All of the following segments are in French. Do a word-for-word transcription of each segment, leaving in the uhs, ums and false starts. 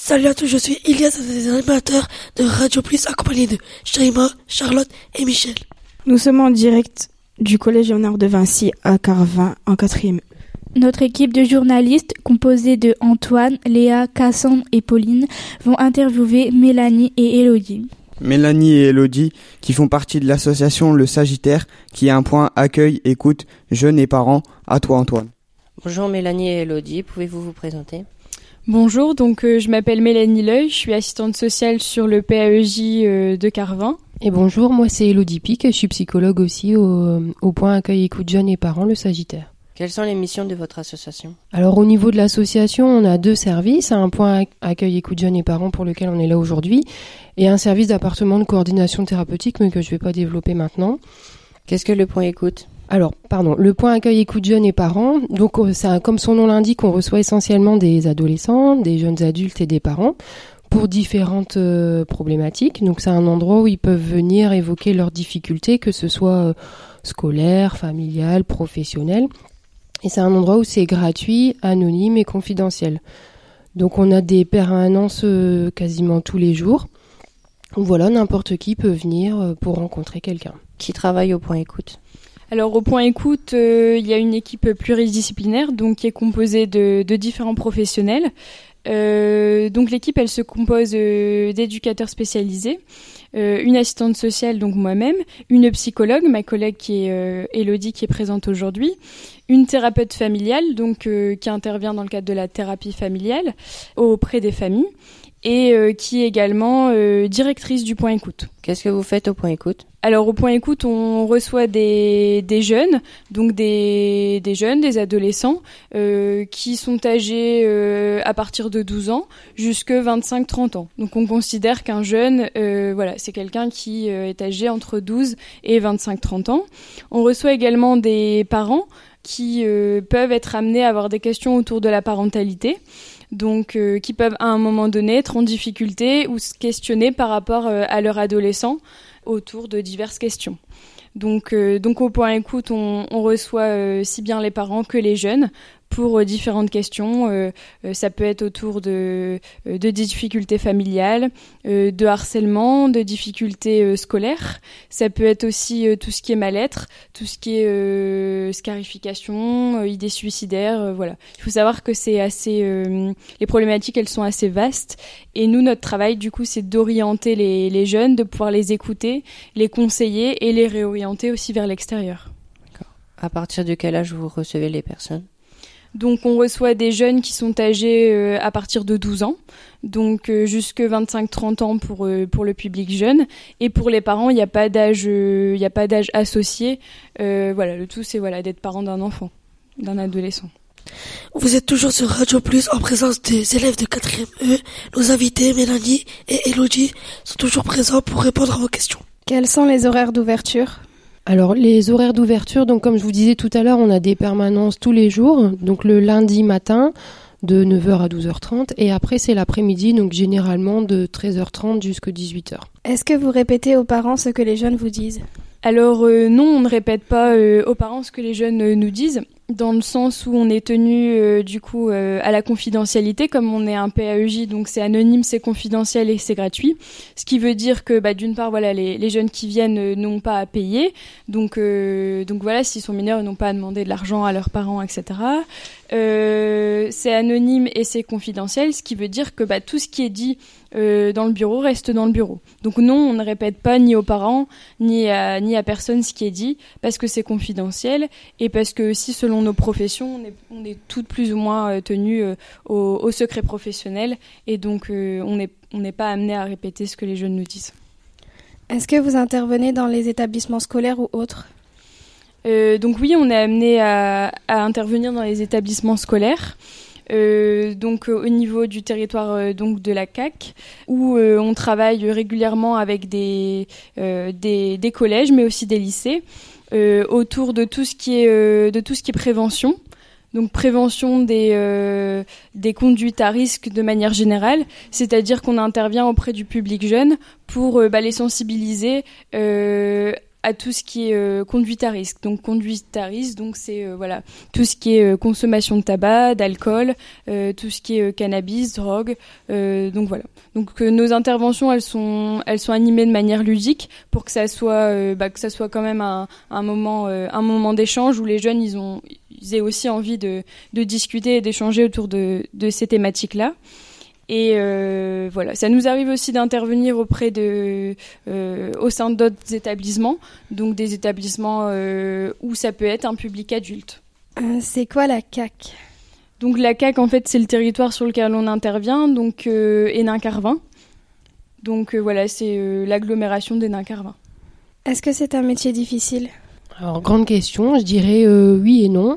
Salut à tous, je suis Ilias, un des animateurs de Radio Plus, accompagné de Shaima, Charlotte et Michel. Nous sommes en direct du Collège Léonard de Vinci à Carvin, en quatrième. Notre équipe de journalistes, composée de Antoine, Léa, Cassandre et Pauline, vont interviewer Mélanie et Élodie. Mélanie et Élodie, qui font partie de l'association Le Sagittaire, qui est un point accueil, écoute, jeunes et parents. À toi Antoine. Bonjour Mélanie et Élodie, pouvez-vous vous présenter ? Bonjour, donc euh, je m'appelle Mélanie Leuil, je suis assistante sociale sur le P A E J euh, de Carvin. Et bonjour, moi c'est Élodie Pic, je suis psychologue aussi au, au point accueil écoute jeunes et parents, le Sagittaire. Quelles sont les missions de votre association ? Alors au niveau de l'association, on a deux services, un point accueil écoute jeunes et parents pour lequel on est là aujourd'hui, et un service d'appartement de coordination thérapeutique, mais que je ne vais pas développer maintenant. Qu'est-ce que le point écoute ? Alors, pardon, le point accueil écoute jeunes et parents, donc c'est un, comme son nom l'indique, on reçoit essentiellement des adolescents, des jeunes adultes et des parents pour différentes euh, problématiques. Donc c'est un endroit où ils peuvent venir évoquer leurs difficultés, que ce soit euh, scolaires, familiales, professionnelles. Et c'est un endroit où c'est gratuit, anonyme et confidentiel. Donc on a des permanences euh, quasiment tous les jours. Voilà, n'importe qui peut venir euh, pour rencontrer quelqu'un. Qui travaille au point écoute ? Alors au point écoute, euh, il y a une équipe pluridisciplinaire donc qui est composée de, de différents professionnels. Euh, donc l'équipe, elle se compose euh, d'éducateurs spécialisés, euh, une assistante sociale, donc moi-même, une psychologue, ma collègue qui est euh, Élodie, qui est présente aujourd'hui, une thérapeute familiale, donc euh, qui intervient dans le cadre de la thérapie familiale auprès des familles, et euh, qui est également euh, directrice du point écoute. Qu'est-ce que vous faites au point écoute ? Alors au point écoute, on reçoit des, des jeunes, donc des, des jeunes, des adolescents, euh, qui sont âgés euh, à partir de douze ans jusqu'à vingt-cinq trente ans. Donc on considère qu'un jeune, euh, voilà, c'est quelqu'un qui euh, est âgé entre douze et vingt-cinq trente ans. On reçoit également des parents qui euh, peuvent être amenés à avoir des questions autour de la parentalité. Donc euh, qui peuvent à un moment donné être en difficulté ou se questionner par rapport euh, à leur adolescent autour de diverses questions. Donc, euh, donc au point écoute, on, on reçoit euh, si bien les parents que les jeunes pour euh, différentes questions. Euh, euh, ça peut être autour de, euh, de difficultés familiales, euh, de harcèlement, de difficultés euh, scolaires. Ça peut être aussi euh, tout ce qui est mal-être, tout ce qui est euh, scarification, euh, idées suicidaires. Euh, voilà. Il faut savoir que c'est assez, euh, les problématiques, elles sont assez vastes. Et nous, notre travail, du coup, c'est d'orienter les, les jeunes, de pouvoir les écouter, les conseiller et les réorienter aussi vers l'extérieur. D'accord. À partir de quel âge vous recevez les personnes ? Donc on reçoit des jeunes qui sont âgés euh, à partir de douze ans, donc euh, jusque vingt-cinq trente ans pour euh, pour le public jeune, et pour les parents, il n'y a pas d'âge euh, il y a pas d'âge associé. Euh, voilà, le tout c'est voilà d'être parent d'un enfant, d'un adolescent. Vous êtes toujours sur Radio Plus en présence des élèves de quatrième E. Nos invités Mélanie et Élodie sont toujours présents pour répondre à vos questions. Quels sont les horaires d'ouverture ? Alors les horaires d'ouverture, donc comme je vous disais tout à l'heure, on a des permanences tous les jours, donc le lundi matin de neuf heures à douze heures trente et après c'est l'après-midi, donc généralement de treize heures trente jusqu'à dix-huit heures. Est-ce que vous répétez aux parents ce que les jeunes vous disent ? Alors euh, non, on ne répète pas euh, aux parents ce que les jeunes euh, nous disent, dans le sens où on est tenu euh, du coup euh, à la confidentialité, comme on est un P A E J, donc c'est anonyme, c'est confidentiel et c'est gratuit. Ce qui veut dire que bah, d'une part, voilà, les, les jeunes qui viennent euh, n'ont pas à payer, donc euh, donc voilà, s'ils sont mineurs, ils n'ont pas à demander de l'argent à leurs parents, et cetera. Euh, c'est anonyme et c'est confidentiel, ce qui veut dire que bah, tout ce qui est dit euh, dans le bureau reste dans le bureau. Donc non, on ne répète pas ni aux parents ni à ni à personne ce qui est dit, parce que c'est confidentiel et parce que aussi selon nos professions, on est, on est toutes plus ou moins euh, tenues euh, au, au secret professionnel, et donc euh, on n'est on n'est pas amené à répéter ce que les jeunes nous disent. Est-ce que vous intervenez dans les établissements scolaires ou autres ? Euh, donc oui, on est amené à, à intervenir dans les établissements scolaires. Euh, donc euh, au niveau du territoire euh, donc de la C A C, où euh, on travaille régulièrement avec des, euh, des des collèges, mais aussi des lycées, euh, autour de tout ce qui est euh, de tout ce qui est prévention. Donc prévention des euh, des conduites à risque de manière générale, c'est-à-dire qu'on intervient auprès du public jeune pour euh, bah, les sensibiliser euh, à tout ce qui est euh, conduite à risque. Donc conduite à risque, donc c'est euh, voilà tout ce qui est euh, consommation de tabac, d'alcool, euh, tout ce qui est euh, cannabis, drogue. Euh, donc voilà. Donc euh, nos interventions, elles sont elles sont animées de manière ludique pour que ça soit euh, bah, que ça soit quand même un, un moment euh, un moment d'échange où les jeunes ils ont ils aient aussi envie de de discuter et d'échanger autour de de ces thématiques-là. Et euh, voilà, ça nous arrive aussi d'intervenir auprès de, euh, au sein d'autres établissements, donc des établissements euh, où ça peut être un public adulte. Euh, c'est quoi la C A C ? Donc la C A C, en fait, c'est le territoire sur lequel on intervient, donc euh, Hénin-Carvin. Donc euh, voilà, c'est euh, l'agglomération d'Hénin-Carvin. Est-ce que c'est un métier difficile ? Alors, grande question, je dirais euh, oui et non.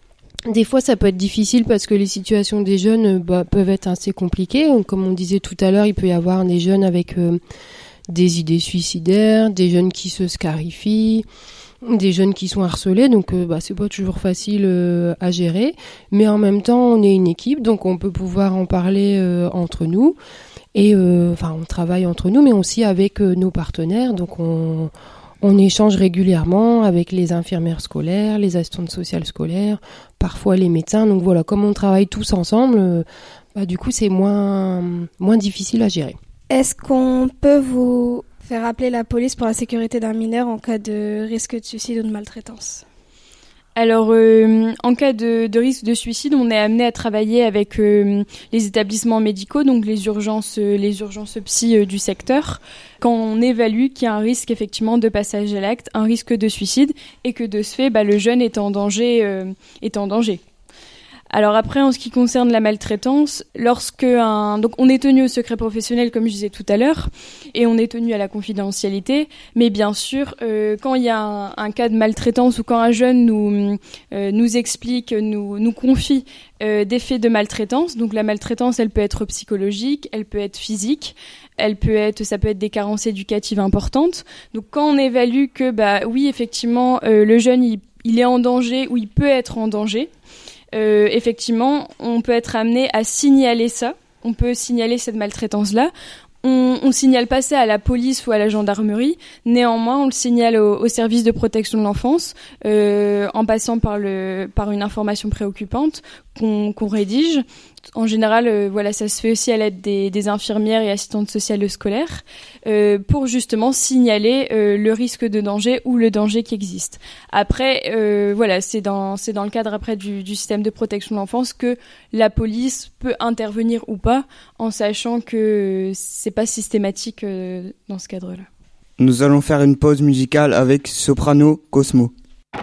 Des fois, ça peut être difficile parce que les situations des jeunes bah, peuvent être assez compliquées. Comme on disait tout à l'heure, il peut y avoir des jeunes avec euh, des idées suicidaires, des jeunes qui se scarifient, des jeunes qui sont harcelés. Donc, euh, bah, c'est pas toujours facile euh, à gérer. Mais en même temps, on est une équipe, donc on peut pouvoir en parler euh, entre nous. Et euh, enfin, on travaille entre nous, mais aussi avec euh, nos partenaires. Donc, on On échange régulièrement avec les infirmières scolaires, les assistantes sociales scolaires, parfois les médecins. Donc voilà, comme on travaille tous ensemble, euh, bah, du coup c'est moins, moins difficile à gérer. Est-ce qu'on peut vous faire appeler la police pour la sécurité d'un mineur en cas de risque de suicide ou de maltraitance ? Alors, euh, en cas de, de risque de suicide, on est amené à travailler avec euh, les établissements médicaux, donc les urgences, euh, les urgences psy euh, du secteur, quand on évalue qu'il y a un risque effectivement de passage à l'acte, un risque de suicide, et que de ce fait, bah, le jeune est en danger, euh, est en danger. Alors après, en ce qui concerne la maltraitance, lorsque un... donc on est tenu au secret professionnel, comme je disais tout à l'heure, et on est tenu à la confidentialité, mais bien sûr, euh, quand il y a un, un cas de maltraitance ou quand un jeune nous, euh, nous explique, nous, nous confie euh, des faits de maltraitance, donc la maltraitance, elle peut être psychologique, elle peut être physique, elle peut être, ça peut être des carences éducatives importantes. Donc quand on évalue que, bah oui, effectivement, euh, le jeune, il, il est en danger ou il peut être en danger, Euh, effectivement, on peut être amené à signaler ça. On peut signaler cette maltraitance-là. On, on signale pas ça à la police ou à la gendarmerie. Néanmoins, on le signale au, au service de protection de l'enfance euh, en passant par le par une information préoccupante qu'on, qu'on rédige. En général, euh, voilà, ça se fait aussi à l'aide des, des infirmières et assistantes sociales scolaires euh, pour justement signaler euh, le risque de danger ou le danger qui existe. Après, euh, voilà, c'est dans c'est dans le cadre après du, du système de protection de l'enfance que la police peut intervenir ou pas, en sachant que c'est pas systématique euh, dans ce cadre-là. Nous allons faire une pause musicale avec Soprano Cosmo.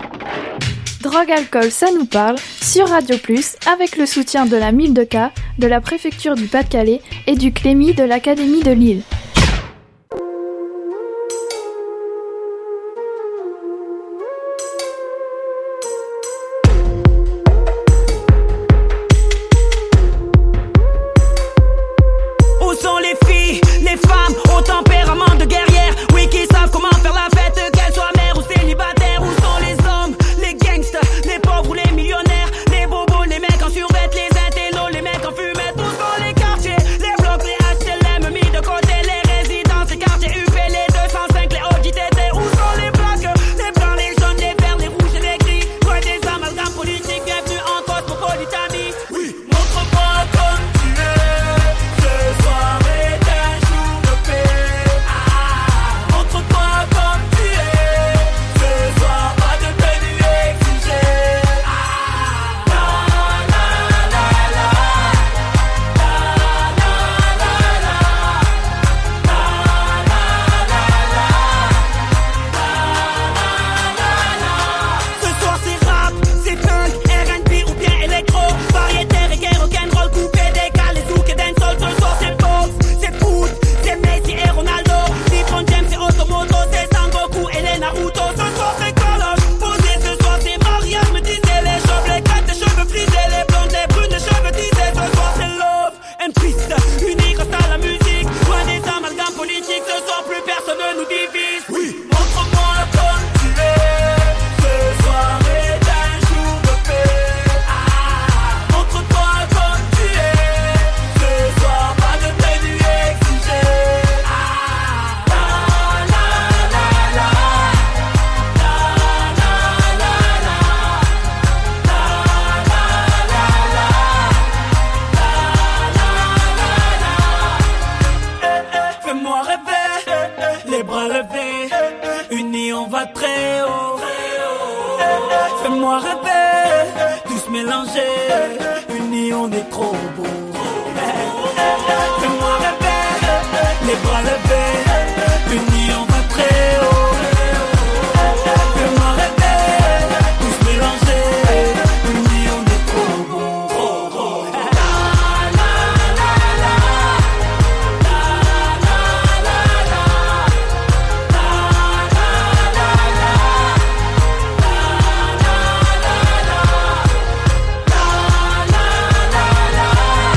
Drogue Alcool, ça nous parle, sur Radio Plus, avec le soutien de la mille deux K, de la préfecture du Pas-de-Calais et du Clémy de l'Académie de Lille. Où sont les filles, les femmes au tempérament de guerrière, oui, qui savent comment faire la fête, qu'elles soient mères ou célibataires? Où sont les hommes, les gangsters, les pauvres ou les millionnaires, les bobos, les mecs en survêt, les intellos, les mecs en fumette? Où sont les quartiers, les blocs, les H L M mis de côté, les bras levés, unis on va très haut. Fais-moi rêver, tous mélangés, unis on est trop beau. Fais-moi rêver, les bras levés, unis on va très haut. Fais-moi rêver, tous mélangés, unis on est trop beau, trop beau. La la la la, la la la la, la la la la, la la la la, la la la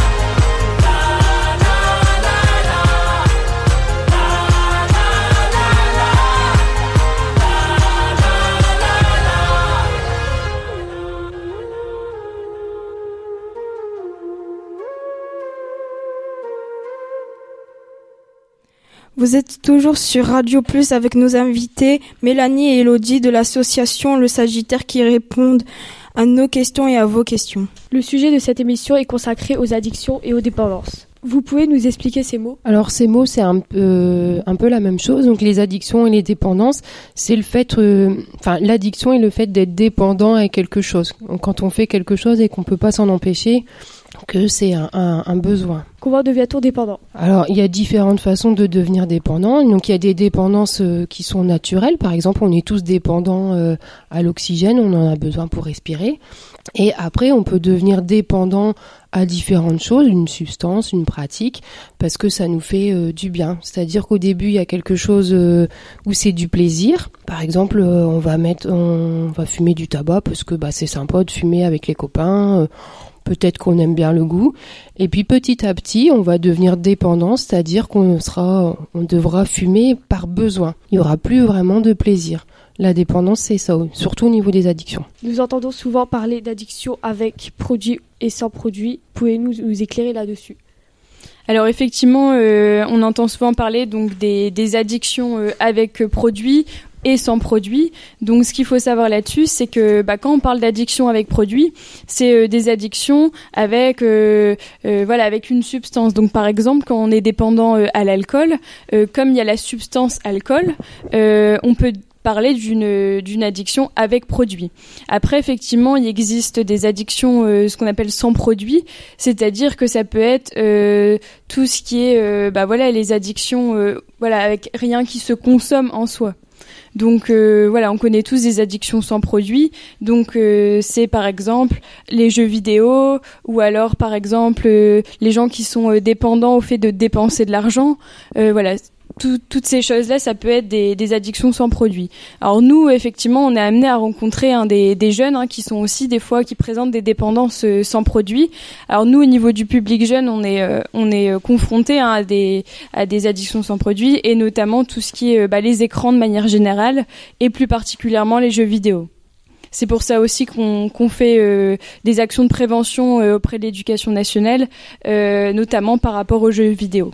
Vous êtes toujours sur Radio Plus avec nos invités Mélanie et Elodie de l'association Le Sagittaire qui répondent à nos questions et à vos questions. Le sujet de cette émission est consacré aux addictions et aux dépendances. Vous pouvez nous expliquer ces mots ? Alors ces mots, c'est un peu, un peu la même chose. Donc les addictions et les dépendances, c'est le fait, euh, enfin l'addiction est le fait d'être dépendant à quelque chose. Donc, quand on fait quelque chose et qu'on peut pas s'en empêcher, que c'est un, un, un besoin. Comment devient-on dépendant ? Alors, il y a différentes façons de devenir dépendant. Donc, il y a des dépendances euh, qui sont naturelles. Par exemple, on est tous dépendants euh, à l'oxygène, on en a besoin pour respirer. Et après, on peut devenir dépendant à différentes choses, une substance, une pratique, parce que ça nous fait euh, du bien. C'est-à-dire qu'au début, il y a quelque chose euh, où c'est du plaisir. Par exemple, euh, on va mettre, on va fumer du tabac parce que bah c'est sympa de fumer avec les copains. Euh, Peut-être qu'on aime bien le goût. Et puis petit à petit, on va devenir dépendant, c'est-à-dire qu'on sera, on devra fumer par besoin. Il n'y aura plus vraiment de plaisir. La dépendance, c'est ça, surtout au niveau des addictions. Nous entendons souvent parler d'addiction avec produit et sans produit. Pouvez-vous nous éclairer là-dessus ? Alors effectivement, euh, on entend souvent parler donc des, des addictions euh, avec produit et sans produit. Donc ce qu'il faut savoir là-dessus, c'est que bah, quand on parle d'addiction avec produit, c'est euh, des addictions avec euh, euh, voilà avec une substance. Donc par exemple, quand on est dépendant euh, à l'alcool, euh, comme il y a la substance alcool, euh, on peut parler d'une d'une addiction avec produit. Après, effectivement, il existe des addictions, euh, ce qu'on appelle sans produit, c'est-à-dire que ça peut être euh, tout ce qui est, euh, bah voilà, les addictions, euh, voilà, avec rien qui se consomme en soi. Donc euh, voilà, on connaît tous des addictions sans produit. Donc euh, c'est par exemple les jeux vidéo, ou alors par exemple euh, les gens qui sont euh, dépendants au fait de dépenser de l'argent. Euh, voilà. Tout, toutes ces choses-là, ça peut être des, des addictions sans produit. Alors nous, effectivement, on est amené à rencontrer hein, des, des jeunes hein, qui sont aussi des fois qui présentent des dépendances euh, sans produit. Alors nous, au niveau du public jeune, on est euh, on est euh, confronté hein, à des à des addictions sans produit, et notamment tout ce qui est euh, bah, les écrans de manière générale, et plus particulièrement les jeux vidéo. C'est pour ça aussi qu'on, qu'on fait euh, des actions de prévention euh, auprès de l'éducation nationale, euh, notamment par rapport aux jeux vidéo.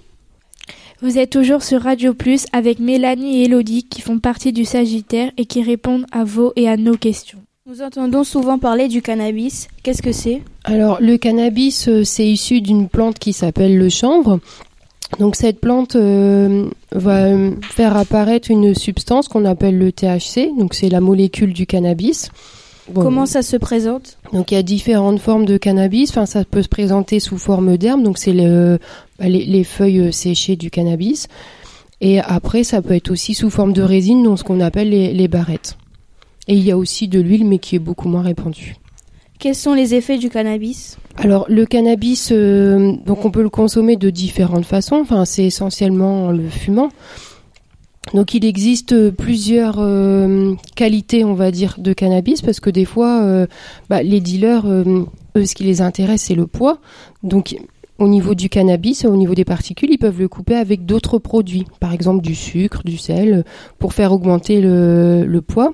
Vous êtes toujours sur Radio Plus avec Mélanie et Elodie qui font partie du Sagittaire et qui répondent à vos et à nos questions. Nous entendons souvent parler du cannabis. Qu'est-ce que c'est ? Alors, le cannabis, euh, c'est issu d'une plante qui s'appelle le chanvre. Donc, cette plante euh, va faire apparaître une substance qu'on appelle le T H C. Donc, c'est la molécule du cannabis. Bon. Comment ça se présente ? Donc il y a différentes formes de cannabis. Enfin, ça peut se présenter sous forme d'herbe. Donc c'est le, les, les feuilles séchées du cannabis. Et après, ça peut être aussi sous forme de résine, donc ce qu'on appelle les, les barrettes. Et il y a aussi de l'huile, mais qui est beaucoup moins répandue. Quels sont les effets du cannabis ? Alors le cannabis, euh, donc on peut le consommer de différentes façons. Enfin, c'est essentiellement en le fumant. Donc il existe plusieurs euh, qualités, on va dire, de cannabis, parce que des fois, euh, bah, les dealers, euh, eux, ce qui les intéresse, c'est le poids. Donc au niveau du cannabis, au niveau des particules, ils peuvent le couper avec d'autres produits, par exemple du sucre, du sel, pour faire augmenter le, le poids.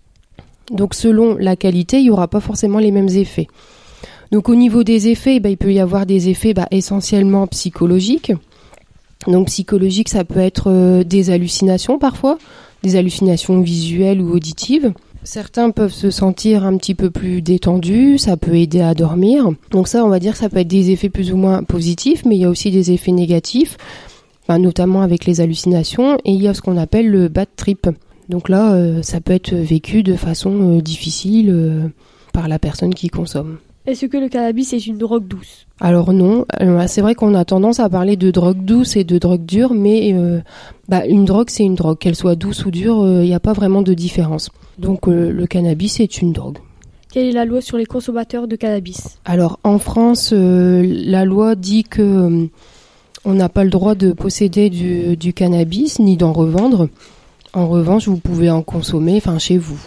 Donc selon la qualité, il n'y aura pas forcément les mêmes effets. Donc au niveau des effets, bah, il peut y avoir des effets bah, essentiellement psychologiques. Donc psychologique, ça peut être euh, des hallucinations parfois, des hallucinations visuelles ou auditives. Certains peuvent se sentir un petit peu plus détendus, ça peut aider à dormir. Donc ça, on va dire que ça peut être des effets plus ou moins positifs, mais il y a aussi des effets négatifs. enfin, notamment avec les hallucinations, et il y a ce qu'on appelle le bad trip. Donc là, euh, ça peut être vécu de façon euh, difficile euh, par la personne qui consomme. Est-ce que le cannabis est une drogue douce ? Alors non, alors, c'est vrai qu'on a tendance à parler de drogue douce et de drogue dure, mais euh, bah, une drogue c'est une drogue, qu'elle soit douce ou dure, il euh, n'y a pas vraiment de différence. Donc euh, le cannabis est une drogue. Quelle est la loi sur les consommateurs de cannabis ? Alors en France, euh, la loi dit que euh, on n'a pas le droit de posséder du, du cannabis ni d'en revendre. En revanche, vous pouvez en consommer, enfin chez vous.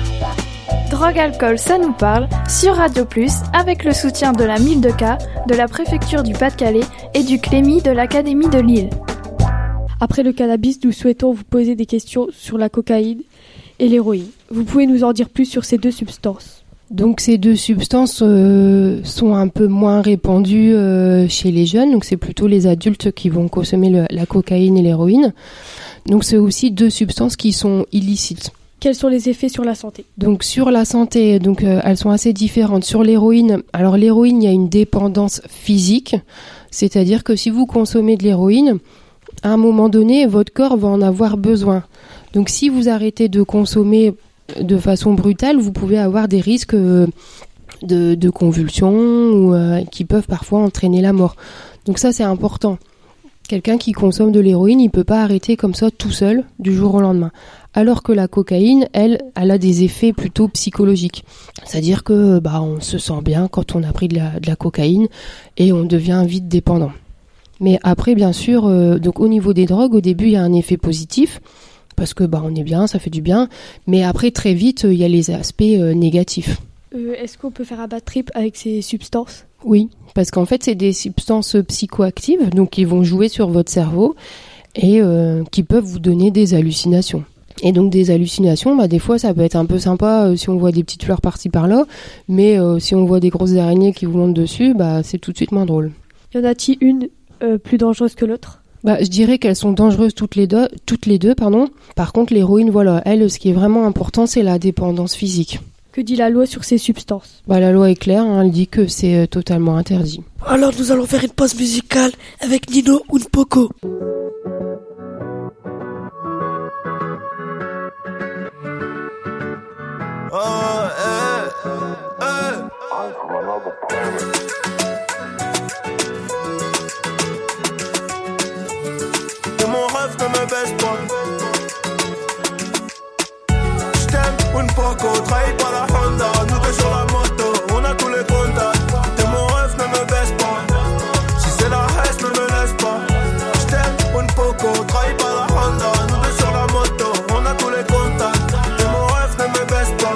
Drogue Alcool, ça nous parle sur Radio Plus avec le soutien de la M I L D K, de la préfecture du Pas-de-Calais et du Clémy de l'Académie de Lille. Après le cannabis, nous souhaitons vous poser des questions sur la cocaïne et l'héroïne. Vous pouvez nous en dire plus sur ces deux substances ? Donc ces deux substances euh, sont un peu moins répandues euh, chez les jeunes, donc c'est plutôt les adultes qui vont consommer le, la cocaïne et l'héroïne. Donc c'est aussi deux substances qui sont illicites. Quels sont les effets sur la santé ? Donc sur la santé, donc euh, elles sont assez différentes. Sur l'héroïne, alors l'héroïne, il y a une dépendance physique, c'est-à-dire que si vous consommez de l'héroïne, à un moment donné, votre corps va en avoir besoin. Donc si vous arrêtez de consommer de façon brutale, vous pouvez avoir des risques euh, de, de convulsions ou, euh, qui peuvent parfois entraîner la mort. Donc ça, c'est important. Quelqu'un qui consomme de l'héroïne, il peut pas arrêter comme ça tout seul du jour au lendemain. Alors que la cocaïne, elle, elle a des effets plutôt psychologiques. C'est-à-dire que bah on se sent bien quand on a pris de la, de la cocaïne et on devient vite dépendant. Mais après, bien sûr, euh, donc au niveau des drogues, au début, il y a un effet positif parce que bah on est bien, ça fait du bien. Mais après, très vite, il y a les aspects euh, négatifs. Euh, est-ce qu'on peut faire un bad trip avec ces substances ? Oui, parce qu'en fait, c'est des substances psychoactives, donc qui vont jouer sur votre cerveau et euh, qui peuvent vous donner des hallucinations. Et donc des hallucinations, bah, des fois, ça peut être un peu sympa euh, si on voit des petites fleurs par-ci par-là, mais euh, si on voit des grosses araignées qui vous montent dessus, bah, c'est tout de suite moins drôle. Y en a-t-il une euh, plus dangereuse que l'autre ? Bah, je dirais qu'elles sont dangereuses toutes les deux, toutes les deux, pardon. Par contre, l'héroïne, voilà, elle, ce qui est vraiment important, c'est la dépendance physique. Que dit la loi sur ces substances ? Bah, la loi est claire, hein, elle dit que c'est euh, totalement interdit. Alors nous allons faire une pause musicale avec Nino Unpoko. Oh, eh, eh. Que mon rêve ne me baisse pas. J't'aime Unpoko, trahis par la Honda. Nous deux sur la moto, on a tous les contacts. Que mon rêve ne me baisse pas. Si c'est la haine, ne me laisse pas. J't'aime Unpoko, trahis par la Honda. Nous deux sur la moto, on a tous les contacts. Que mon rêve ne me baisse pas.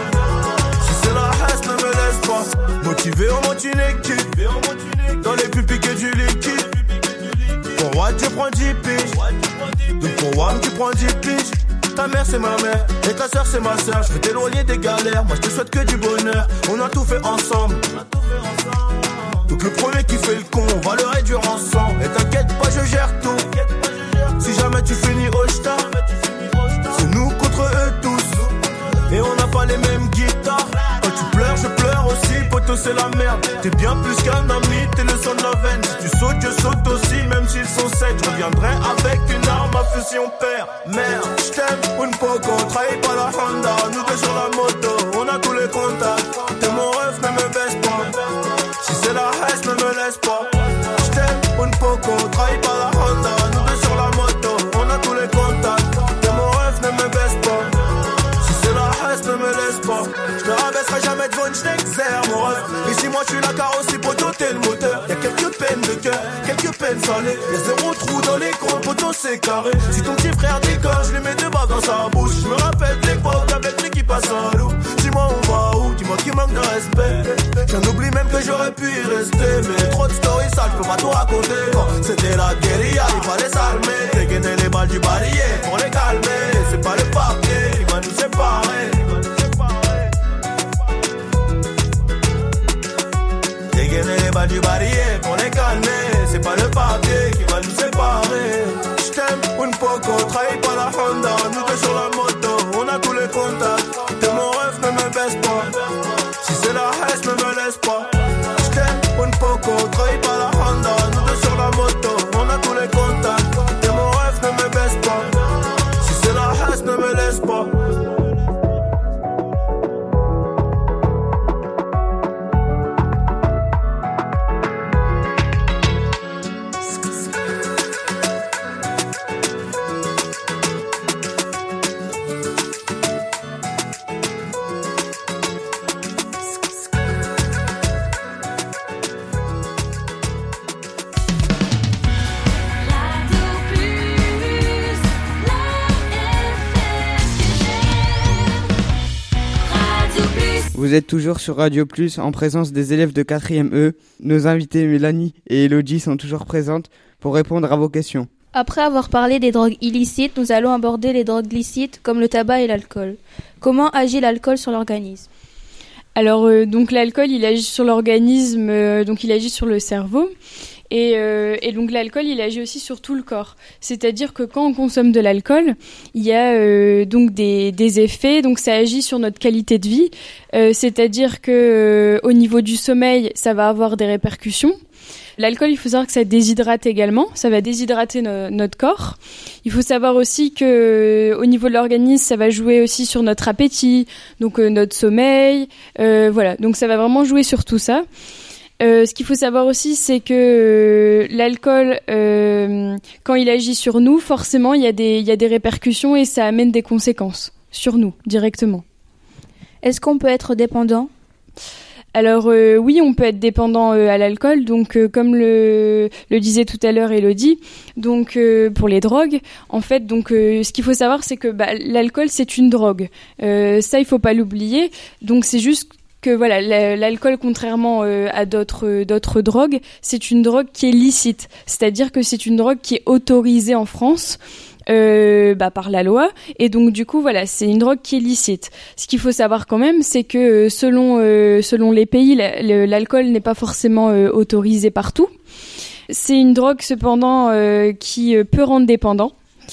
Motivé, on monte une équipe. Dans les pupilles que du liquide. Pour Watt, tu prends dix piges. Donc pour Wam, tu prends dix piges. Ta mère, c'est ma mère. Et ta soeur, c'est ma soeur. Je veux t'éloigner des galères. Moi, je te souhaite que du bonheur. On a tout fait ensemble. Donc le premier qui fait le con, on va le réduire ensemble. Et t'inquiète pas, je gère tout. Si jamais tu finis au star, c'est nous contre eux tous. Et on n'a pas les mêmes guitares. Quand tu pleures, je pleure aussi. Poto, c'est la merde. T'es bien plus qu'un ami, t'es le sang de la veine. Si tu sautes, je saute aussi, même s'ils sont sept. Je reviendrai avec une arme à feu si on perd. Merde, j't'aime, Unpoko, trahi par la Honda. Nous deux sur la moto, on a tous les contacts. T'es mon rêve, ne me baisse pas. Si c'est la haine, ne me laisse pas. J't'aime, Unpoko, trahi par la Honda. Nous deux sur la moto, on a tous les contacts. T'es mon rêve, ne me baisse pas. Ne me laisse pas, je me rabaisserai jamais devant une j'n'exerce mon rêve. Ici moi je suis la carrosserie, poteau t'es le moteur. Y'a quelques peines de cœur, quelques peines salées. Y'a zéro trou dans les comptes, poteau c'est carré. Si ton petit frère déconne, je lui mets deux balles dans sa bouche. Je me rappelle de l'époque avec lui qui passe un loup. Dis-moi on va où, dis-moi qui manque de respect. J'en oublie même que j'aurais pu y rester. Mais trop de stories sales, je peux pas tout raconter. Bon, c'était la guérilla, il fallait s'armer. Dégainer les balles du barillet pour les calmer. C'est pas le papier qui va nous séparer. Dégainer les balles du barillet pour les calmer. C'est pas le papier qui va nous séparer. J't'aime, Unpoko, trahi par la Honda. Nous deux sur la moto, on a tous les contacts. T'es mon rêve, ne me baisse pas. Si c'est la haine, ne me laisse pas. J't'aime, Unpoko, trahi par la Honda. Nous deux sur la moto, on a tous les contacts. Vous êtes toujours sur Radio Plus en présence des élèves de quatrième E. Nos invités Mélanie et Elodie sont toujours présentes pour répondre à vos questions. Après avoir parlé des drogues illicites, nous allons aborder les drogues licites comme le tabac et l'alcool. Comment agit l'alcool sur l'organisme ? Alors euh, donc l'alcool, il agit sur l'organisme, euh, donc il agit sur le cerveau. Et, euh, et donc l'alcool, il agit aussi sur tout le corps. C'est-à-dire que quand on consomme de l'alcool, il y a euh, donc des, des effets. Donc ça agit sur notre qualité de vie. Euh, c'est-à-dire que euh, au niveau du sommeil, ça va avoir des répercussions. L'alcool, il faut savoir que ça déshydrate également. Ça va déshydrater no- notre corps. Il faut savoir aussi que euh, au niveau de l'organisme, ça va jouer aussi sur notre appétit, donc euh, notre sommeil. Euh, voilà. Donc ça va vraiment jouer sur tout ça. Euh, ce qu'il faut savoir aussi, c'est que euh, l'alcool, euh, quand il agit sur nous, forcément, il y a des, il y a des répercussions et ça amène des conséquences sur nous, directement. Est-ce qu'on peut être dépendant ? Alors euh, oui, on peut être dépendant euh, à l'alcool, donc euh, comme le, le disait tout à l'heure Elodie, donc euh, pour les drogues, en fait, donc euh, ce qu'il faut savoir, c'est que bah, l'alcool, c'est une drogue. Euh, ça, il faut pas l'oublier. Donc c'est juste que voilà, l'alcool, contrairement euh, à d'autres euh, d'autres drogues, c'est une drogue qui est licite, c'est-à-dire que c'est une drogue qui est autorisée en France euh, bah, par la loi, et donc du coup voilà, c'est une drogue qui est licite. Ce qu'il faut savoir quand même, c'est que selon euh, selon les pays, l'alcool n'est pas forcément euh, autorisé partout. C'est une drogue cependant euh, qui peut rendre dépendant.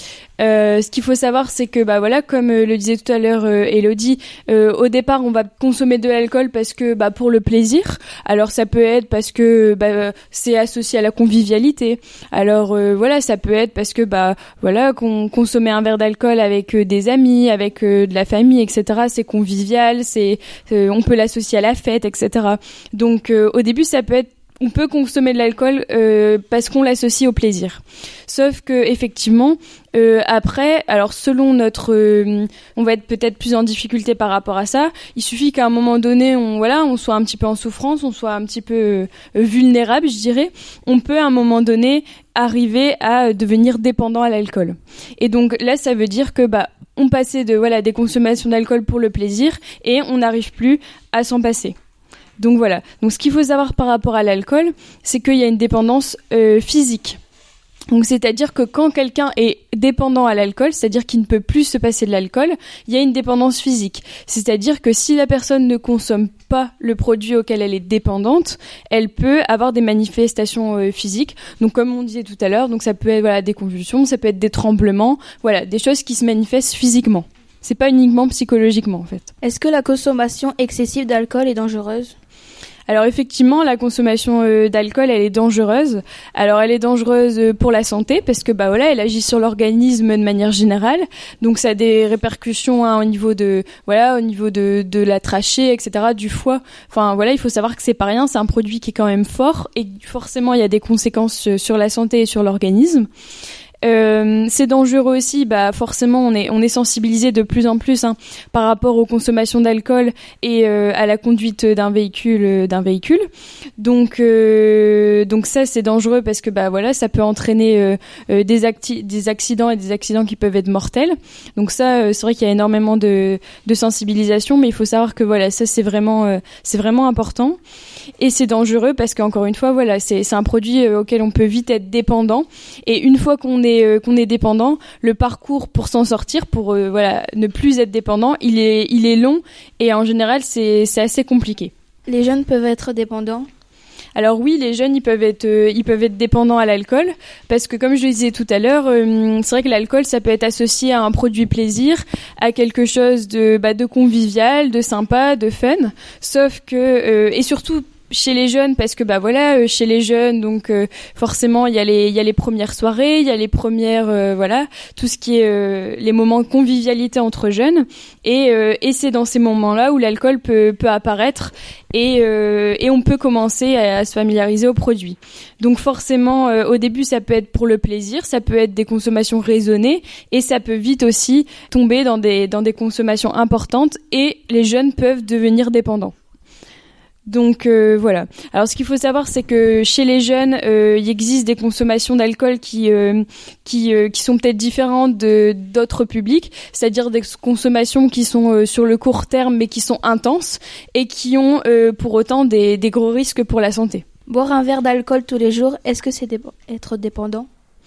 Euh, ce qu'il faut savoir, c'est que bah voilà, comme euh, le disait tout à l'heure euh, Elodie, euh, au départ on va consommer de l'alcool parce que bah pour le plaisir. Alors ça peut être parce que bah c'est associé à la convivialité. Alors euh, voilà, ça peut être parce que bah voilà, qu'on consommait un verre d'alcool avec euh, des amis, avec euh, de la famille, et cetera. C'est convivial, c'est euh, on peut l'associer à la fête, et cetera. Donc euh, au début ça peut être on peut consommer de l'alcool euh, parce qu'on l'associe au plaisir. Sauf que effectivement, euh, après, alors selon notre, euh, on va être peut-être plus en difficulté par rapport à ça. Il suffit qu'à un moment donné, on voilà, on soit un petit peu en souffrance, on soit un petit peu euh, vulnérable, je dirais. On peut à un moment donné arriver à devenir dépendant à l'alcool. Et donc là, ça veut dire que bah on passait de voilà des consommations d'alcool pour le plaisir et on n'arrive plus à s'en passer. Donc voilà. Donc ce qu'il faut savoir par rapport à l'alcool, c'est qu'il y a une dépendance euh, physique. Donc c'est-à-dire que quand quelqu'un est dépendant à l'alcool, c'est-à-dire qu'il ne peut plus se passer de l'alcool, il y a une dépendance physique. C'est-à-dire que si la personne ne consomme pas le produit auquel elle est dépendante, elle peut avoir des manifestations euh, physiques. Donc comme on disait tout à l'heure, donc ça peut être voilà des convulsions, ça peut être des tremblements, voilà, des choses qui se manifestent physiquement. C'est pas uniquement psychologiquement en fait. Est-ce que la consommation excessive d'alcool est dangereuse ? Alors effectivement, la consommation euh, d'alcool, elle est dangereuse. Alors elle est dangereuse euh, pour la santé parce que bah voilà, elle agit sur l'organisme de manière générale. Donc ça a des répercussions hein, au niveau de voilà, au niveau de de la trachée, et cetera, du foie. Enfin voilà, il faut savoir que c'est pas rien, c'est un produit qui est quand même fort et forcément il y a des conséquences sur la santé et sur l'organisme. Euh, c'est dangereux aussi, bah forcément on est on est sensibilisé de plus en plus hein, par rapport aux consommations d'alcool et euh, à la conduite d'un véhicule euh, d'un véhicule. Donc euh, donc ça c'est dangereux parce que bah voilà ça peut entraîner euh, euh, des acti- des accidents et des accidents qui peuvent être mortels. Donc ça euh, c'est vrai qu'il y a énormément de de sensibilisation, mais il faut savoir que voilà ça c'est vraiment euh, c'est vraiment important et c'est dangereux parce qu'encore une fois voilà c'est c'est un produit euh, auquel on peut vite être dépendant et une fois qu'on est Euh, qu'on est dépendant, le parcours pour s'en sortir, pour euh, voilà ne plus être dépendant, il est il est long et en général c'est c'est assez compliqué. Les jeunes peuvent être dépendants ? Alors oui, les jeunes ils peuvent être euh, ils peuvent être dépendants à l'alcool parce que comme je le disais tout à l'heure, euh, c'est vrai que l'alcool ça peut être associé à un produit plaisir, à quelque chose de bah de convivial, de sympa, de fun. Sauf que euh, et surtout chez les jeunes parce que bah voilà euh, chez les jeunes donc euh, forcément il y a les il y a les premières soirées, il y a les premières euh, voilà tout ce qui est euh, les moments de convivialité entre jeunes et euh, et c'est dans ces moments-là où l'alcool peut peut apparaître et euh, et on peut commencer à, à se familiariser aux produits. Donc forcément euh, au début ça peut être pour le plaisir, ça peut être des consommations raisonnées et ça peut vite aussi tomber dans des dans des consommations importantes et les jeunes peuvent devenir dépendants. Donc euh, voilà. Alors ce qu'il faut savoir, c'est que chez les jeunes, euh, il existe des consommations d'alcool qui euh, qui euh, qui sont peut-être différentes de d'autres publics, c'est-à-dire des consommations qui sont euh, sur le court terme mais qui sont intenses et qui ont euh, pour autant des des gros risques pour la santé. Boire un verre d'alcool tous les jours, est-ce que c'est dé- être dépendant ?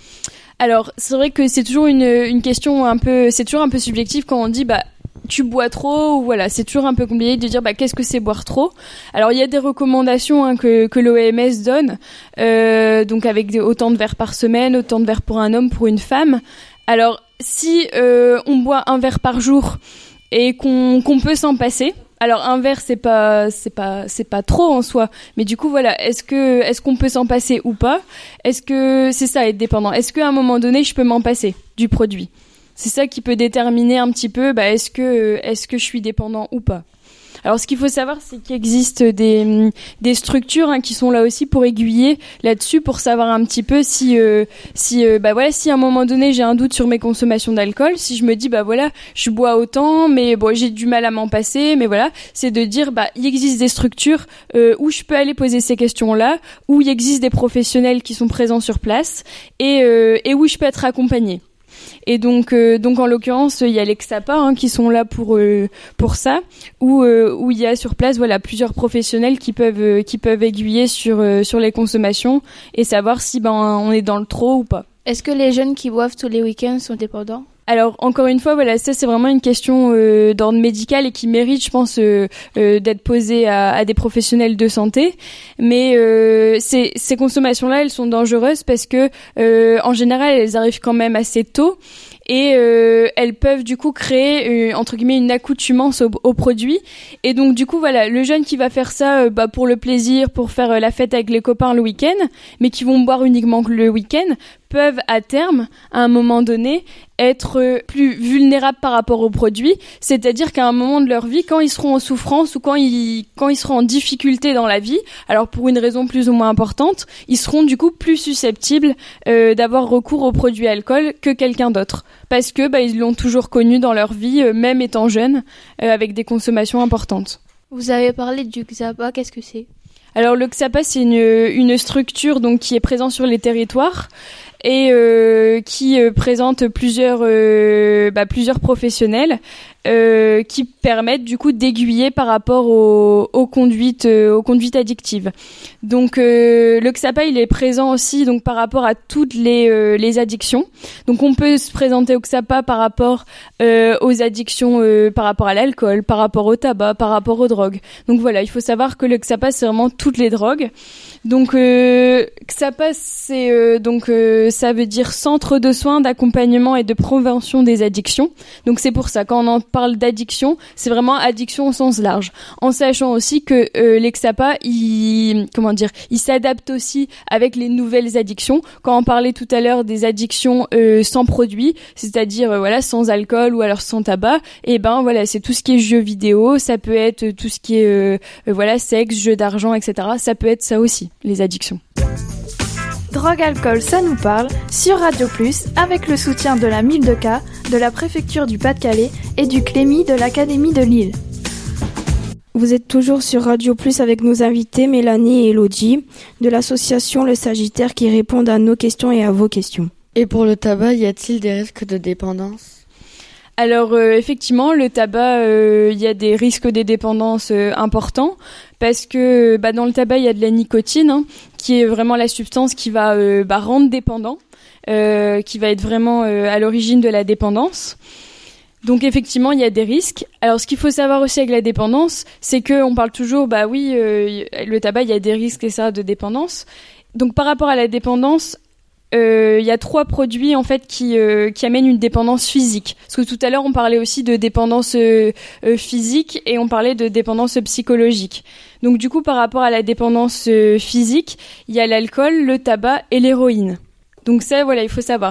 Alors c'est vrai que c'est toujours une une question un peu, c'est toujours un peu subjectif quand on dit bah tu bois trop, ou voilà, c'est toujours un peu compliqué de dire bah qu'est-ce que c'est boire trop. Alors il y a des recommandations hein, que que l'O M S donne, euh, donc avec des, autant de verres par semaine, autant de verres pour un homme, pour une femme. Alors si euh, on boit un verre par jour et qu'on qu'on peut s'en passer, alors un verre c'est pas c'est pas c'est pas trop en soi, mais du coup voilà, est-ce que est-ce qu'on peut s'en passer ou pas ? Est-ce que c'est ça être dépendant ? Est-ce qu'à un moment donné je peux m'en passer du produit ? C'est ça qui peut déterminer un petit peu, bah, est-ce que, est-ce que je suis dépendant ou pas. Alors, ce qu'il faut savoir, c'est qu'il existe des, des structures hein, qui sont là aussi pour aiguiller là-dessus, pour savoir un petit peu si, euh, si, euh, bah voilà, si à un moment donné j'ai un doute sur mes consommations d'alcool, si je me dis, bah voilà, je bois autant, mais bon, j'ai du mal à m'en passer, mais voilà, c'est de dire, bah, il existe des structures euh, où je peux aller poser ces questions-là, où il existe des professionnels qui sont présents sur place et, euh, et où je peux être accompagnée. Et donc, euh, donc en l'occurrence, il y a les X A P A hein, qui sont là pour euh, pour ça, où euh, où il y a sur place voilà plusieurs professionnels qui peuvent euh, qui peuvent aiguiller sur euh, sur les consommations et savoir si ben on est dans le trop ou pas. Est-ce que les jeunes qui boivent tous les week-ends sont dépendants ? Alors encore une fois, voilà, ça c'est vraiment une question euh, d'ordre médical et qui mérite, je pense, euh, euh, d'être posée à, à des professionnels de santé. Mais euh, ces, ces consommations-là, elles sont dangereuses parce que euh, en général, elles arrivent quand même assez tôt. Et euh, elles peuvent du coup créer euh, entre guillemets une accoutumance au, au produit. Et donc du coup voilà, le jeune qui va faire ça euh, bah, pour le plaisir, pour faire euh, la fête avec les copains le week-end, mais qui vont boire uniquement le week-end, peuvent à terme, à un moment donné, être euh, plus vulnérables par rapport au produit. C'est-à-dire qu'à un moment de leur vie, quand ils seront en souffrance ou quand ils quand ils seront en difficulté dans la vie, alors pour une raison plus ou moins importante, ils seront du coup plus susceptibles euh, d'avoir recours aux produits alcool que quelqu'un d'autre. Parce que bah, ils l'ont toujours connu dans leur vie, euh, même étant jeunes, euh, avec des consommations importantes. Vous avez parlé du X A P A, qu'est-ce que c'est ? Alors le X A P A, c'est une, une structure donc qui est présente sur les territoires et euh, qui euh, présente plusieurs euh, bah, plusieurs professionnels euh, qui permettent du coup d'aiguiller par rapport aux, aux conduites euh, aux conduites addictives. Donc euh, le X A P A, il est présent aussi donc par rapport à toutes les euh, les addictions. Donc on peut se présenter au X A P A par rapport euh, aux addictions euh, par rapport à l'alcool, par rapport au tabac, par rapport aux drogues. Donc voilà, il faut savoir que le X A P A, c'est vraiment toutes les drogues. Donc euh, X A P A, c'est euh, donc euh, ça veut dire Centre de soins, d'accompagnement et de prévention des addictions. Donc c'est pour ça quand on en parle d'addiction, c'est vraiment addiction au sens large. En sachant aussi que euh, les X A P A, il comment dire, il s'adapte aussi avec les nouvelles addictions. Quand on parlait tout à l'heure des addictions euh, sans produits, c'est-à-dire euh, voilà sans alcool ou alors sans tabac, et ben voilà c'est tout ce qui est jeux vidéo, ça peut être tout ce qui est euh, euh, voilà sexe, jeux d'argent, et cetera. Ça peut être ça aussi. Les addictions. Drogue, alcool, ça nous parle sur Radio Plus avec le soutien de la M I L D K, de la préfecture du Pas-de-Calais et du Clémy de l'Académie de Lille. Vous êtes toujours sur Radio Plus avec nos invités Mélanie et Elodie de l'association Le Sagittaire qui répondent à nos questions et à vos questions. Et pour le tabac, y a-t-il des risques de dépendance ? Alors euh, effectivement, le tabac, il euh, y a des risques de dépendance euh, importants parce que bah, dans le tabac, il y a de la nicotine hein, qui est vraiment la substance qui va euh, bah, rendre dépendant, euh, qui va être vraiment euh, à l'origine de la dépendance. Donc effectivement, il y a des risques. Alors ce qu'il faut savoir aussi avec la dépendance, c'est que on parle toujours, bah oui, euh, le tabac, il y a des risques et ça de dépendance. Donc par rapport à la dépendance, il euh, y a trois produits en fait qui euh, qui amènent une dépendance physique. Parce que tout à l'heure on parlait aussi de dépendance euh, euh, physique et on parlait de dépendance psychologique. Donc du coup par rapport à la dépendance euh, physique, il y a l'alcool, le tabac et l'héroïne. Donc ça voilà, il faut savoir.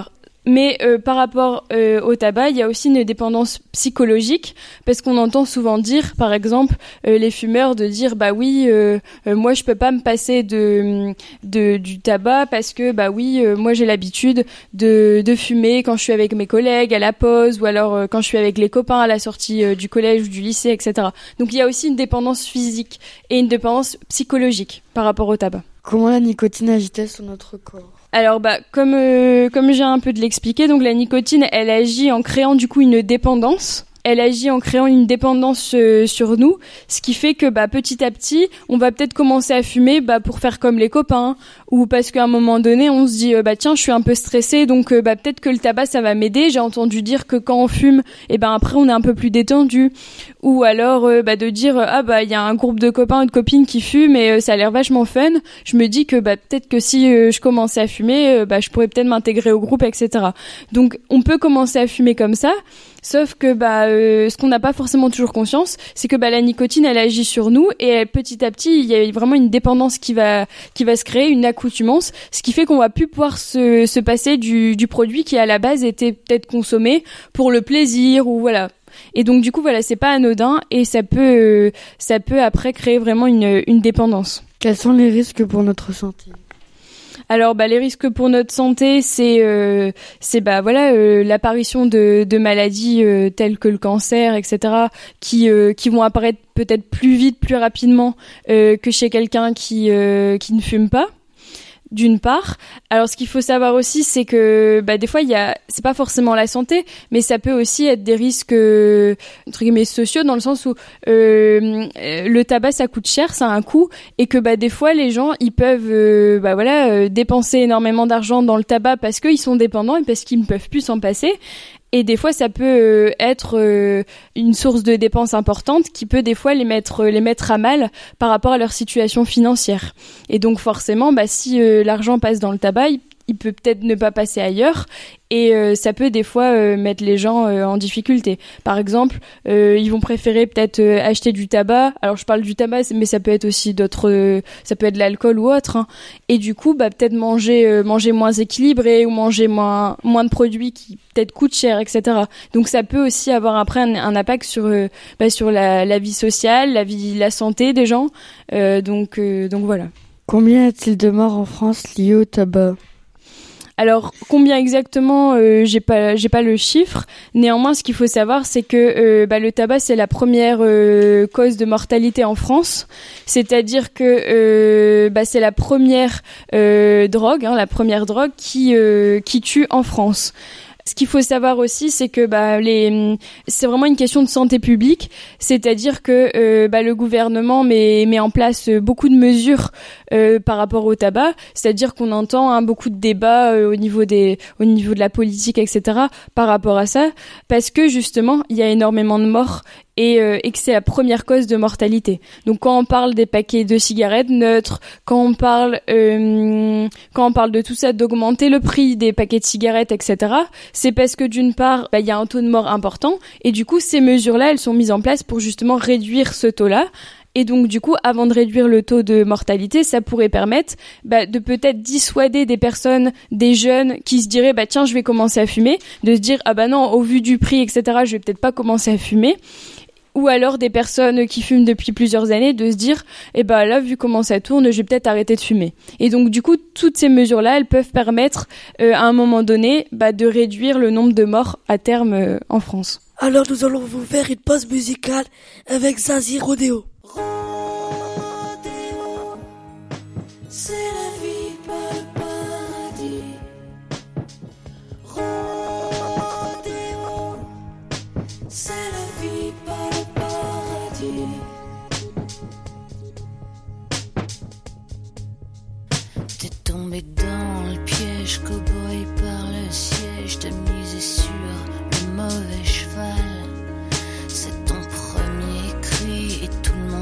Mais euh, par rapport euh, au tabac, il y a aussi une dépendance psychologique, parce qu'on entend souvent dire, par exemple, euh, les fumeurs de dire bah oui, euh, euh, moi je peux pas me passer de, de du tabac parce que bah oui, euh, moi j'ai l'habitude de de fumer quand je suis avec mes collègues à la pause, ou alors euh, quand je suis avec les copains à la sortie euh, du collège ou du lycée, et cetera. Donc il y a aussi une dépendance physique et une dépendance psychologique par rapport au tabac. Comment la nicotine agit-elle sur notre corps ? Alors bah comme euh, comme j'ai un peu de l'expliquer, donc la nicotine, elle agit en créant du coup une dépendance. Elle agit en créant une dépendance euh, sur nous, ce qui fait que bah petit à petit, on va peut-être commencer à fumer bah pour faire comme les copains, ou parce qu'à un moment donné, on se dit euh, bah tiens, je suis un peu stressé, donc euh, bah peut-être que le tabac ça va m'aider. J'ai entendu dire que quand on fume, et ben après on est un peu plus détendu, ou alors euh, bah de dire ah bah il y a un groupe de copains ou de copines qui fument et euh, ça a l'air vachement fun. Je me dis que bah peut-être que si euh, je commençais à fumer, euh, bah je pourrais peut-être m'intégrer au groupe, et cetera. Donc on peut commencer à fumer comme ça. Sauf que bah euh, ce qu'on n'a pas forcément toujours conscience, c'est que bah la nicotine elle agit sur nous et elle, petit à petit il y a vraiment une dépendance qui va qui va se créer, une accoutumance, ce qui fait qu'on va plus pouvoir se se passer du du produit qui à la base était peut-être consommé pour le plaisir ou voilà. Et donc du coup voilà, c'est pas anodin et ça peut euh, ça peut après créer vraiment une une dépendance. Quels sont les risques pour notre santé ? Alors bah les risques pour notre santé, c'est euh, c'est bah voilà euh, l'apparition de de maladies euh, telles que le cancer, et cetera qui euh, qui vont apparaître peut-être plus vite, plus rapidement euh, que chez quelqu'un qui euh, qui ne fume pas. D'une part, alors ce qu'il faut savoir aussi, c'est que bah des fois il y a, c'est pas forcément la santé, mais ça peut aussi être des risques euh, entre guillemets sociaux, dans le sens où euh, le tabac ça coûte cher, ça a un coût, et que bah des fois les gens ils peuvent euh, bah voilà euh, dépenser énormément d'argent dans le tabac parce qu'ils sont dépendants et parce qu'ils ne peuvent plus s'en passer. Et des fois, ça peut euh, être euh, une source de dépenses importante qui peut des fois les mettre les mettre à mal par rapport à leur situation financière. Et donc forcément, bah si euh, l'argent passe dans le tabac, il, il peut peut-être ne pas passer ailleurs. Et euh, ça peut des fois euh, mettre les gens euh, en difficulté. Par exemple, euh, ils vont préférer peut-être euh, acheter du tabac. Alors je parle du tabac, mais ça peut être aussi d'autres, euh, ça peut être de l'alcool ou autre. Hein. Et du coup, bah peut-être manger euh, manger moins équilibré ou manger moins moins de produits qui peut-être coûtent cher, et cetera. Donc ça peut aussi avoir après un, un impact sur euh, bah, sur la, la vie sociale, la vie, la santé des gens. Euh, donc euh, donc voilà. Combien y a-t-il de morts en France liées au tabac ? Alors combien exactement, euh, j'ai pas j'ai pas le chiffre. Néanmoins, ce qu'il faut savoir, c'est que euh, bah, le tabac c'est la première euh, cause de mortalité en France. C'est-à-dire que euh, bah, c'est la première euh, drogue, hein, la première drogue qui euh, qui tue en France. Ce qu'il faut savoir aussi, c'est que bah les, c'est vraiment une question de santé publique, c'est-à-dire que euh, bah, le gouvernement met met en place beaucoup de mesures euh, par rapport au tabac, c'est-à-dire qu'on entend hein, beaucoup de débats euh, au niveau des, au niveau de la politique, et cetera par rapport à ça, parce que justement il y a énormément de morts. Et, euh, et que c'est la première cause de mortalité. Donc quand on parle des paquets de cigarettes neutres, quand on parle euh, quand on parle de tout ça, d'augmenter le prix des paquets de cigarettes, et cetera, c'est parce que d'une part, bah, y a un taux de mort important, et du coup ces mesures-là, elles sont mises en place pour justement réduire ce taux-là. Et donc, du coup, avant de réduire le taux de mortalité, ça pourrait permettre bah, de peut-être dissuader des personnes, des jeunes qui se diraient bah tiens, je vais commencer à fumer, de se dire ah bah non, au vu du prix, et cetera, je vais peut-être pas commencer à fumer. Ou alors des personnes qui fument depuis plusieurs années, de se dire eh ben là, vu comment ça tourne, je vais peut-être arrêter de fumer. Et donc, du coup, toutes ces mesures-là, elles peuvent permettre euh, à un moment donné bah, de réduire le nombre de morts à terme euh, en France. Alors, nous allons vous faire une pause musicale avec Zazie Rodeo. C'est la vie, pas le paradis. Rodéo, c'est la vie, pas le paradis. T'es tombé dans le piège, cow-boy par le siège. T'as misé sur le mauvais cheval. C'est ton premier cri et tout le monde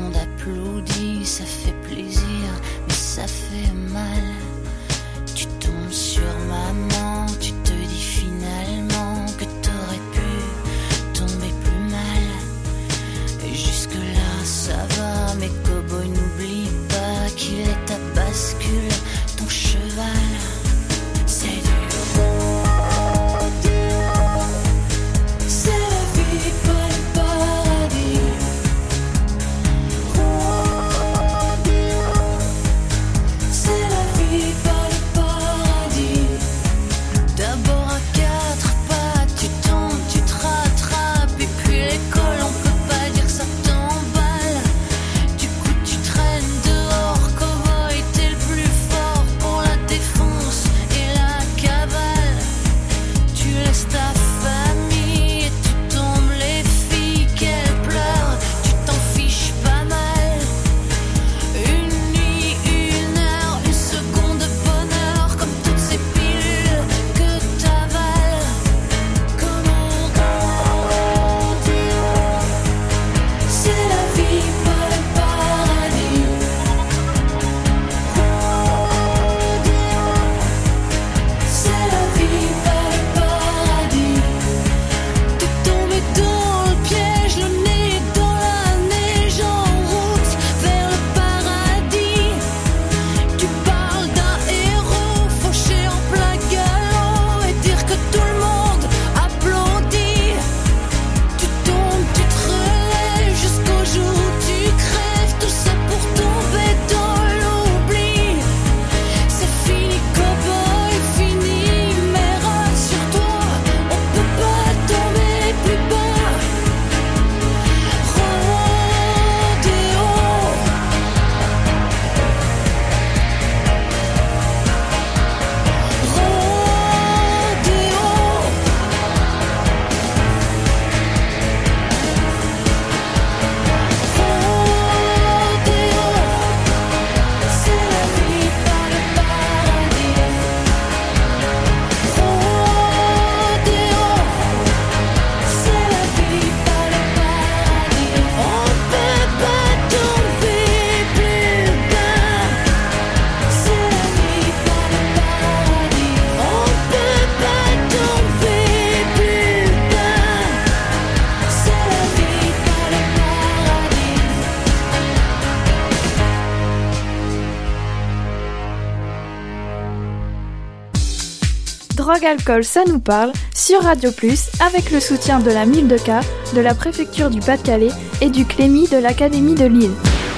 Drogue Alcool, ça nous parle sur Radio Plus avec le soutien de la Mildeca, de la préfecture du Pas-de-Calais et du Clémy de l'Académie de Lille.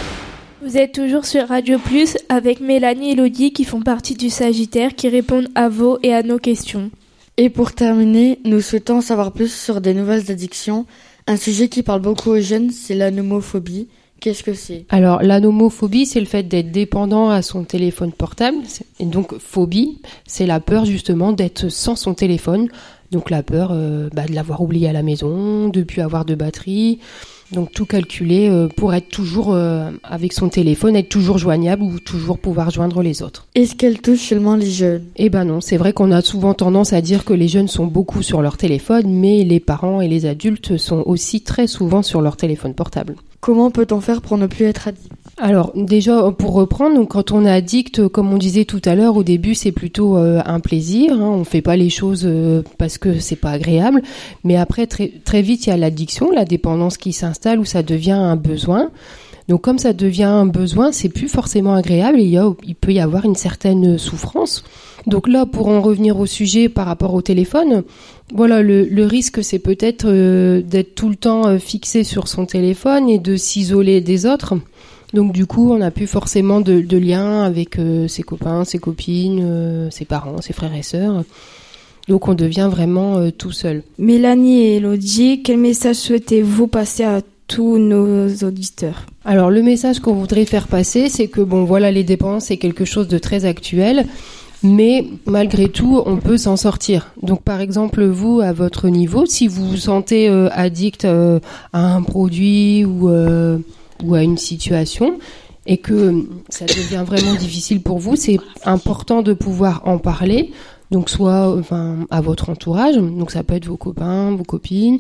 Vous êtes toujours sur Radio Plus avec Mélanie et Elodie qui font partie du Sagittaire qui répondent à vos et à nos questions. Et pour terminer, nous souhaitons en savoir plus sur des nouvelles addictions. Un sujet qui parle beaucoup aux jeunes, c'est l'anomophobie. Qu'est-ce que c'est ? Alors, l'anomophobie, c'est le fait d'être dépendant à son téléphone portable. Et donc, phobie, c'est la peur justement d'être sans son téléphone. Donc, la peur euh, bah, de l'avoir oublié à la maison, de ne plus avoir de batterie. Donc, tout calculer euh, pour être toujours euh, avec son téléphone, être toujours joignable ou toujours pouvoir joindre les autres. Est-ce qu'elle touche seulement les jeunes ? Eh ben non, c'est vrai qu'on a souvent tendance à dire que les jeunes sont beaucoup sur leur téléphone, mais les parents et les adultes sont aussi très souvent sur leur téléphone portable. Comment peut-on faire pour ne plus être addict ? Alors déjà, pour reprendre, donc, quand on est addict, comme on disait tout à l'heure, au début c'est plutôt euh, un plaisir, hein, on fait pas les choses euh, parce que c'est pas agréable, mais après très, très vite il y a l'addiction, la dépendance qui s'installe où ça devient un besoin. Donc comme ça devient un besoin, c'est plus forcément agréable et il, y a, il peut y avoir une certaine souffrance. Donc là, pour en revenir au sujet par rapport au téléphone, voilà, le, le risque c'est peut-être euh, d'être tout le temps euh, fixé sur son téléphone et de s'isoler des autres. Donc du coup, on n'a plus forcément de, de lien avec euh, ses copains, ses copines, euh, ses parents, ses frères et sœurs. Donc on devient vraiment euh, tout seul. Mélanie et Elodie, quel message souhaitez-vous passer à tous nos auditeurs ? Alors le message qu'on voudrait faire passer, c'est que bon voilà, les dépendances c'est quelque chose de très actuel, mais malgré tout on peut s'en sortir. Donc par exemple vous à votre niveau, si vous vous sentez euh, addict euh, à un produit ou euh, ou à une situation et que ça devient vraiment difficile pour vous, c'est important de pouvoir en parler. Donc soit enfin à votre entourage, donc ça peut être vos copains, vos copines,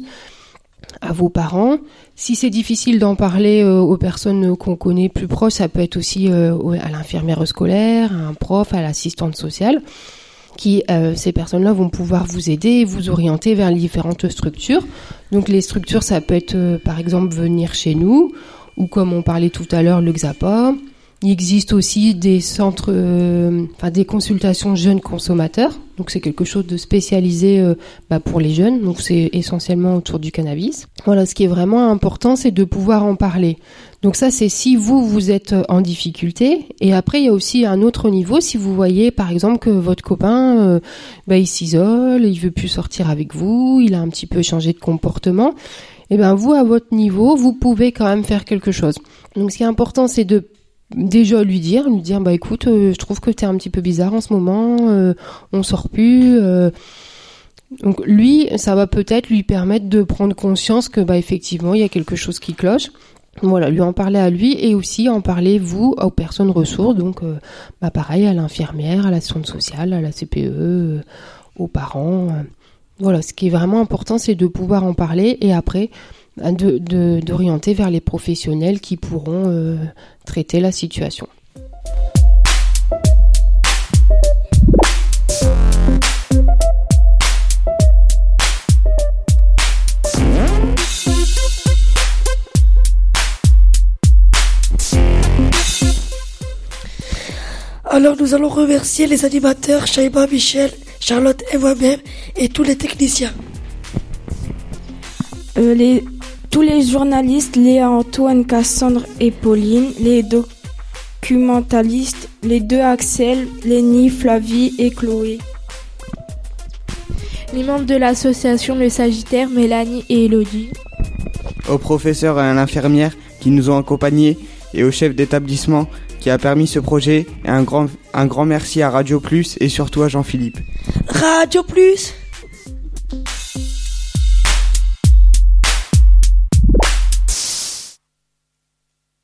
à vos parents. Si c'est difficile d'en parler euh, aux personnes qu'on connaît plus proches, ça peut être aussi euh, à l'infirmière scolaire, à un prof, à l'assistante sociale, qui euh, ces personnes-là vont pouvoir vous aider et vous orienter vers les différentes structures. Donc les structures, ça peut être euh, par exemple venir chez nous, ou comme on parlait tout à l'heure, le Xapa. Il existe aussi des centres, euh, enfin des consultations jeunes consommateurs. Donc c'est quelque chose de spécialisé euh, bah, pour les jeunes. Donc c'est essentiellement autour du cannabis. Voilà, ce qui est vraiment important, c'est de pouvoir en parler. Donc ça, c'est si vous vous êtes en difficulté. Et après, il y a aussi un autre niveau. Si vous voyez, par exemple, que votre copain, euh, bah, il s'isole, il veut plus sortir avec vous, il a un petit peu changé de comportement. Et ben vous, à votre niveau, vous pouvez quand même faire quelque chose. Donc ce qui est important, c'est de déjà lui dire, lui dire bah écoute, euh, je trouve que t'es un petit peu bizarre en ce moment, euh, on sort plus. Euh. Donc lui, ça va peut-être lui permettre de prendre conscience que bah effectivement il y a quelque chose qui cloche. Voilà, lui en parler à lui et aussi en parler vous aux personnes ressources. Donc euh, bah pareil à l'infirmière, à l'assistante sociale, à la C P E, euh, aux parents. Euh. Voilà, ce qui est vraiment important, c'est de pouvoir en parler et après de, de, d'orienter vers les professionnels qui pourront euh, traiter la situation. Alors nous allons remercier les animateurs Shaima, Michel, Charlotte et moi-même et tous les techniciens. Euh, les, tous les journalistes, Léa, Antoine, Cassandre et Pauline, les documentalistes, les deux Axel, Lénie, Flavie et Chloé. Les membres de l'association Le Sagittaire, Mélanie et Elodie. Aux professeurs et à l'infirmière qui nous ont accompagnés et au chef d'établissement qui a permis ce projet et un grand, un grand merci à Radio Plus et surtout à Jean-Philippe. Radio Plus!